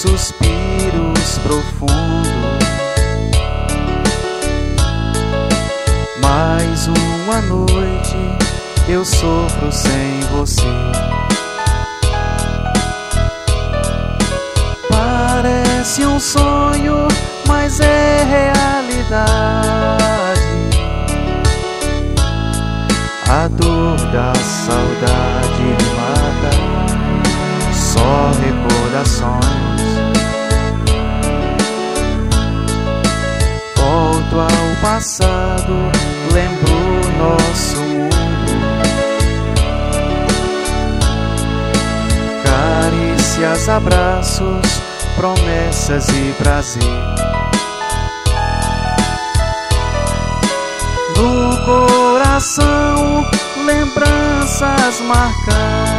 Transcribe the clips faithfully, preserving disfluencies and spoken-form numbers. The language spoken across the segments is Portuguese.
suspiros profundos. Mais uma noite eu sofro sem você. Parece um sonho, mas é realidade. A dor da saudade me mata, só recordações. Volto ao passado, lembro nosso mundo. Carícias, abraços, promessas e prazer. No coração, lembranças marcantes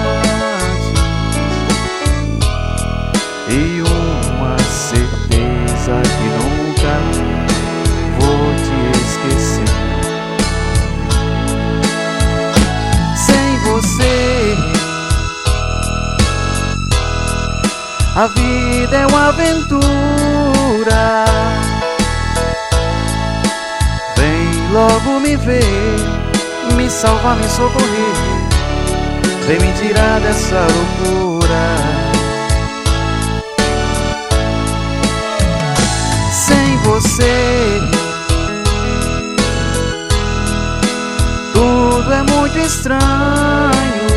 e uma certeza que nunca vou te esquecer. Sem você, a vida é uma aventura. Vem logo me ver, me salvar, me socorrer. Vem me tirar dessa loucura. Sem você, tudo é muito estranho.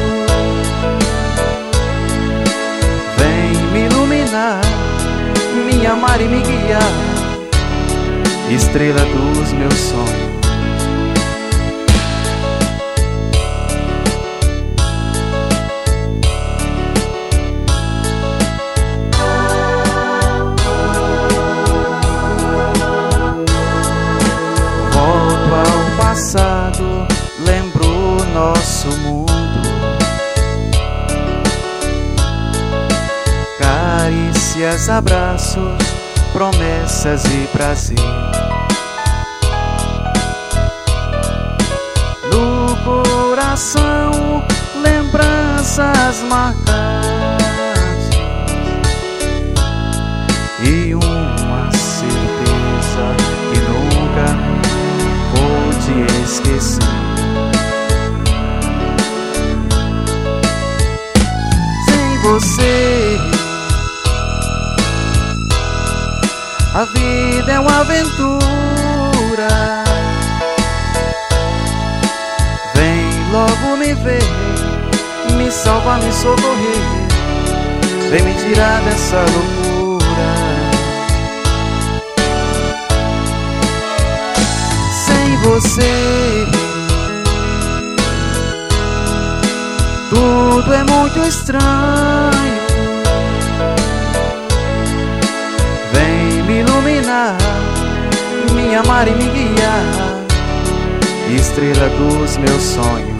Vem me iluminar, me amar e me guiar, estrela dos meus sonhos. Volto ao passado, lembro nosso mundo. Carícias, abraços, promessas e prazer. No coração, lembranças marcantes e uma certeza que nunca vou te esquecer. Sem você, a vida é uma aventura. Vem logo me ver, me salvar, me socorrer. Vem me tirar dessa loucura. Sem você, tudo é muito estranho. Vem me iluminar, me amar e me guiar, estrela dos meus sonhos.